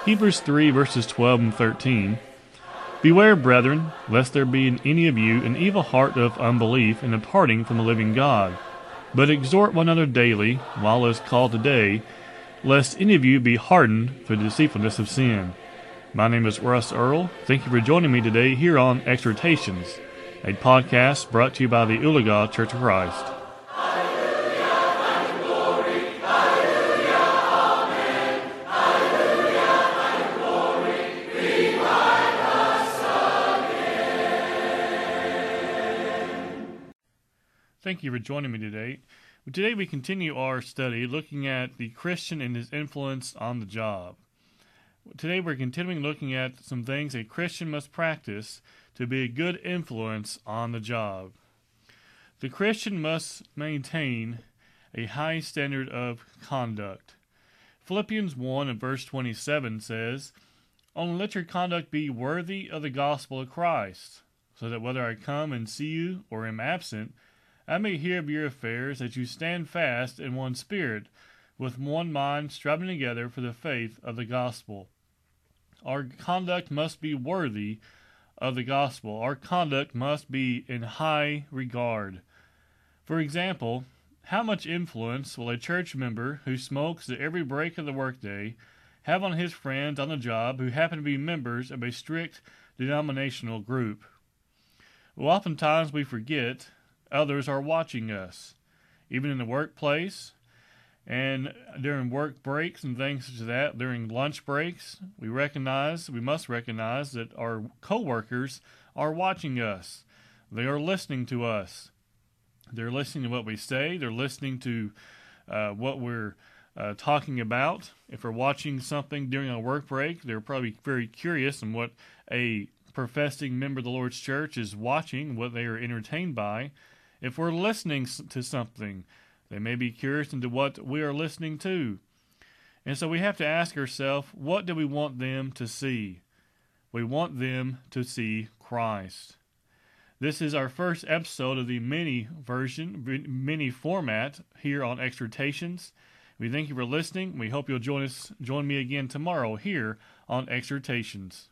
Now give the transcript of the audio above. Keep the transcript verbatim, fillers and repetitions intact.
Hebrews three, verses twelve and thirteen. Beware, brethren, lest there be in any of you an evil heart of unbelief in departing from the living God. But exhort one another daily, while it is called today, lest any of you be hardened through the deceitfulness of sin. My name is Russ Earl. Thank you for joining me today here on Exhortations, a podcast brought to you by the Ulaga Church of Christ. Thank you for joining me today. Today we continue our study looking at the Christian and his influence on the job. Today we're continuing looking at some things a Christian must practice to be a good influence on the job. The Christian must maintain a high standard of conduct. Philippians one and verse twenty-seven says, "Only let your conduct be worthy of the gospel of Christ, so that whether I come and see you or am absent, I may hear of your affairs, that you stand fast in one spirit, with one mind, striving together for the faith of the gospel." Our conduct must be worthy of the gospel. Our conduct must be in high regard. For example, how much influence will a church member who smokes at every break of the workday have on his friends on the job who happen to be members of a strict denominational group? Well, oftentimes we forget others are watching us, even in the workplace and during work breaks and things such as that. During lunch breaks, we recognize, we must recognize that our co-workers are watching us. They are listening to us. They're listening to what we say. They're listening to uh, what we're uh, talking about. If we're watching something during a work break, they're probably very curious on what a professing member of the Lord's church is watching, what they are entertained by. If we're listening to something, they may be curious into what we are listening to. And so we have to ask ourselves, what do we want them to see? We want them to see Christ. This is our first episode of the mini version, mini format here on Exhortations. We thank you for listening. We hope you'll join us, join me again tomorrow here on Exhortations.